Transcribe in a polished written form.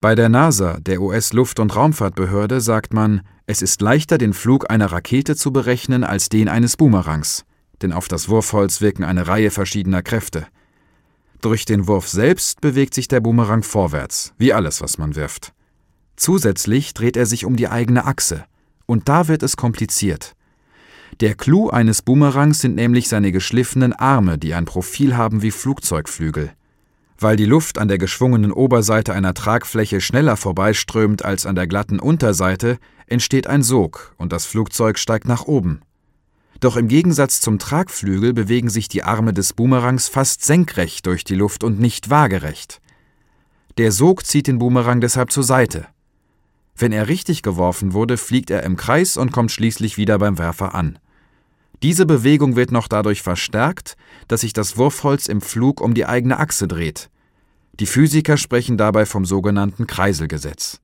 Bei der NASA, der US-Luft- und Raumfahrtbehörde, sagt man, es ist leichter, den Flug einer Rakete zu berechnen, als den eines Boomerangs, denn auf das Wurfholz wirken eine Reihe verschiedener Kräfte. Durch den Wurf selbst bewegt sich der Boomerang vorwärts, wie alles, was man wirft. Zusätzlich dreht er sich um die eigene Achse, und da wird es kompliziert. Der Clou eines Boomerangs sind nämlich seine geschliffenen Arme, die ein Profil haben wie Flugzeugflügel. Weil die Luft an der geschwungenen Oberseite einer Tragfläche schneller vorbeiströmt als an der glatten Unterseite, entsteht ein Sog und das Flugzeug steigt nach oben. Doch im Gegensatz zum Tragflügel bewegen sich die Arme des Boomerangs fast senkrecht durch die Luft und nicht waagerecht. Der Sog zieht den Boomerang deshalb zur Seite. Wenn er richtig geworfen wurde, fliegt er im Kreis und kommt schließlich wieder beim Werfer an. Diese Bewegung wird noch dadurch verstärkt, dass sich das Wurfholz im Flug um die eigene Achse dreht. Die Physiker sprechen dabei vom sogenannten Kreiselgesetz.